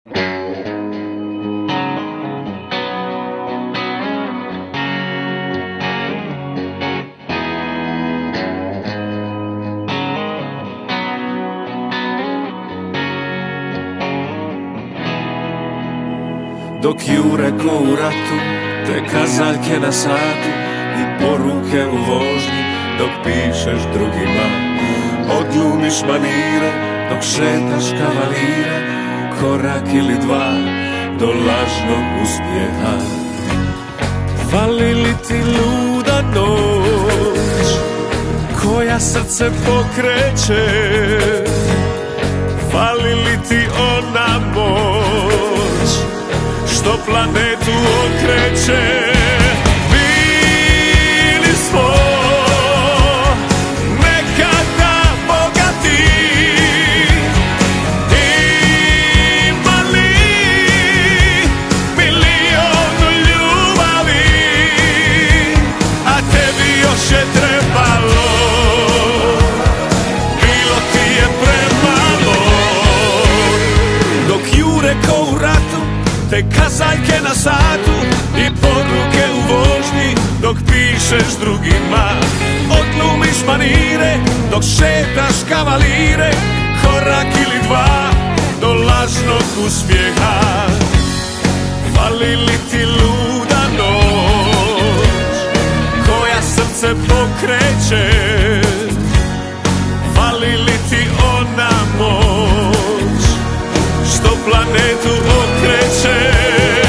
Dok jure ko u ratu, te kazaljke na satu i poruke u vožnji, dok pišeš drugima, odglumiš manire, dok šetaš kavalire, korak ili dva do lažnog uspjeha. Fali li ti luda noć, koja srce pokreće? Fali li ti ona moć, što planetu okreće? Bili smo nekada bogati, imali milion ljubavi, a tebi još je trebalo, bilo ti je premalo. Dok jure ko u ratu, te kazaljke na satu i poruke u vožnji, dok pišeš drugima, odglumiš manire, dok šetaš kavalire, korak ili dva do lažnog uspjeha. Fali li ti luda noć, koja srce pokreće? Fali li ti ona moć, što planetu okreće?